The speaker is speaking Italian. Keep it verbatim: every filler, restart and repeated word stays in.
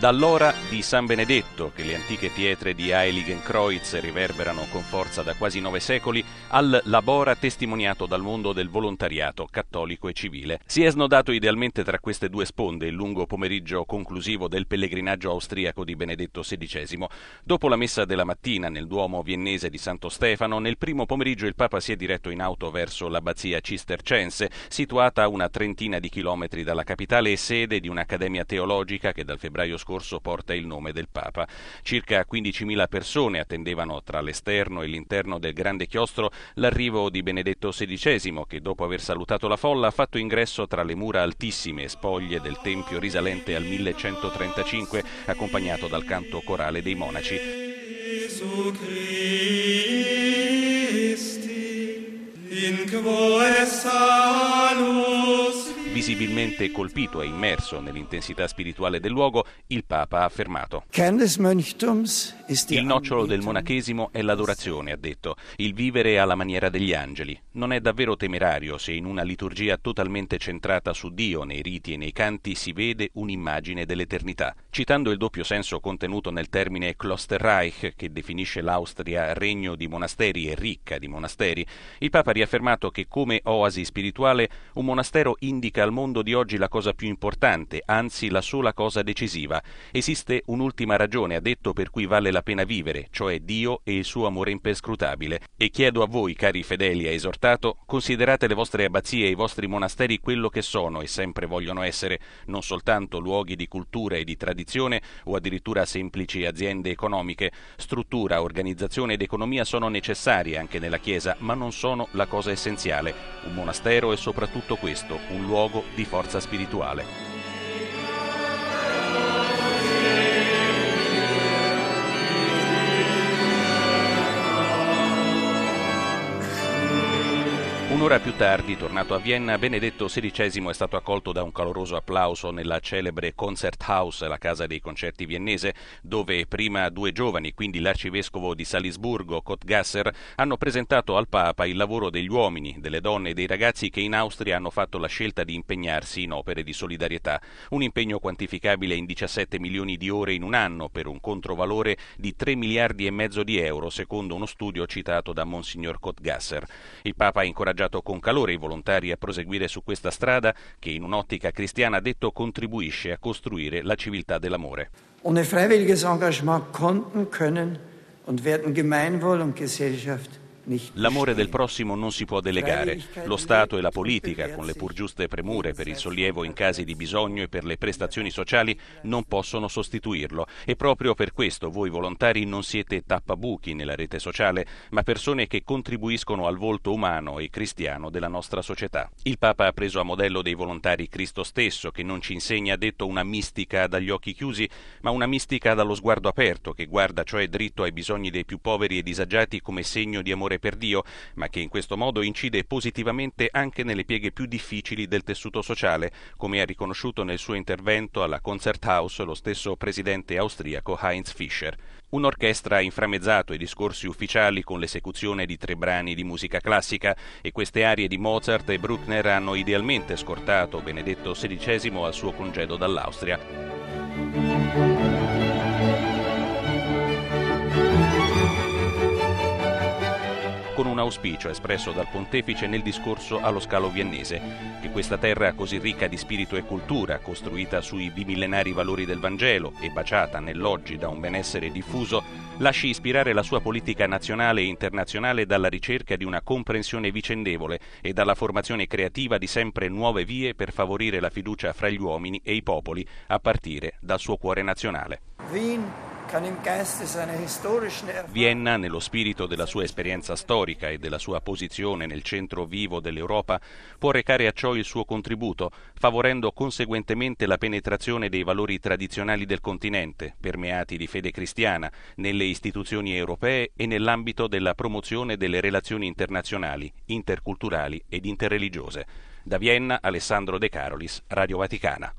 Dall'ora di San Benedetto, che le antiche pietre di Heiligenkreuz riverberano con forza da quasi nove secoli, al labora testimoniato dal mondo del volontariato cattolico e civile. Si è snodato idealmente tra queste due sponde il lungo pomeriggio conclusivo del pellegrinaggio austriaco di Benedetto sedicesimo. Dopo la messa della mattina nel Duomo viennese di Santo Stefano, nel primo pomeriggio il Papa si è diretto in auto verso l'abbazia cistercense, situata a una trentina di chilometri dalla capitale e sede di un'accademia teologica che dal febbraio scorso porta il nome del Papa. Circa quindicimila persone attendevano tra l'esterno e l'interno del grande chiostro l'arrivo di Benedetto sedicesimo, che dopo aver salutato la folla ha fatto ingresso tra le mura altissime e spoglie del tempio risalente al millecentotrentacinque, accompagnato dal canto corale dei monaci. Gesù Christi, in quo es salus. Visibilmente colpito e immerso nell'intensità spirituale del luogo, il Papa ha affermato: il nocciolo del monachesimo è l'adorazione, ha detto, il vivere alla maniera degli angeli. Non è davvero temerario se in una liturgia totalmente centrata su Dio, nei riti e nei canti, si vede un'immagine dell'eternità. Citando il doppio senso contenuto nel termine Klosterreich, che definisce l'Austria regno di monasteri e ricca di monasteri, il Papa ha riaffermato che come oasi spirituale un monastero indica al mondo di oggi la cosa più importante, anzi la sola cosa decisiva. Esiste un'ultima ragione, ha detto, per cui vale la pena vivere, cioè Dio e il suo amore imperscrutabile. E chiedo a voi, cari fedeli, ha esortato, considerate le vostre abbazie e i vostri monasteri quello che sono e sempre vogliono essere, non soltanto luoghi di cultura e di tradizione o addirittura semplici aziende economiche. Struttura, organizzazione ed economia sono necessarie anche nella Chiesa, ma non sono la cosa essenziale. Un monastero è soprattutto questo, un luogo di forza spirituale. Un'ora più tardi, tornato a Vienna, Benedetto sedicesimo è stato accolto da un caloroso applauso nella celebre Konzerthaus, la casa dei concerti viennese, dove prima due giovani, quindi l'arcivescovo di Salisburgo, Kottgasser, hanno presentato al Papa il lavoro degli uomini, delle donne e dei ragazzi che in Austria hanno fatto la scelta di impegnarsi in opere di solidarietà. Un impegno quantificabile in diciassette milioni di ore in un anno, per un controvalore di tre miliardi e mezzo di euro, secondo uno studio citato da Monsignor Kottgasser. Il Papa ha incoraggiato con calore i volontari a proseguire su questa strada che in un'ottica cristiana, ha detto, contribuisce a costruire la civiltà dell'amore. Ohne freiwilliges Engagement konnten, können und werden Gemeinwohl und Gesellschaft. L'amore del prossimo non si può delegare. Lo Stato e la politica, con le pur giuste premure per il sollievo in casi di bisogno e per le prestazioni sociali, non possono sostituirlo. E proprio per questo voi volontari non siete tappabuchi nella rete sociale, ma persone che contribuiscono al volto umano e cristiano della nostra società. Il Papa ha preso a modello dei volontari Cristo stesso, che non ci insegna, ha detto, una mistica dagli occhi chiusi, ma una mistica dallo sguardo aperto, che guarda cioè dritto ai bisogni dei più poveri e disagiati come segno di amore per Dio, ma che in questo modo incide positivamente anche nelle pieghe più difficili del tessuto sociale, come ha riconosciuto nel suo intervento alla Konzerthaus lo stesso presidente austriaco Heinz Fischer. Un'orchestra ha inframmezzato i discorsi ufficiali con l'esecuzione di tre brani di musica classica, e queste arie di Mozart e Bruckner hanno idealmente scortato Benedetto sedicesimo al suo congedo dall'Austria. Con un auspicio espresso dal pontefice nel discorso allo scalo viennese, che questa terra così ricca di spirito e cultura, costruita sui bimillenari valori del Vangelo e baciata nell'oggi da un benessere diffuso, lasci ispirare la sua politica nazionale e internazionale dalla ricerca di una comprensione vicendevole e dalla formazione creativa di sempre nuove vie per favorire la fiducia fra gli uomini e i popoli, a partire dal suo cuore nazionale. Vienna, nello spirito della sua esperienza storica e della sua posizione nel centro vivo dell'Europa, può recare a ciò il suo contributo, favorendo conseguentemente la penetrazione dei valori tradizionali del continente, permeati di fede cristiana, nelle istituzioni europee e nell'ambito della promozione delle relazioni internazionali, interculturali ed interreligiose. Da Vienna, Alessandro De Carolis, Radio Vaticana.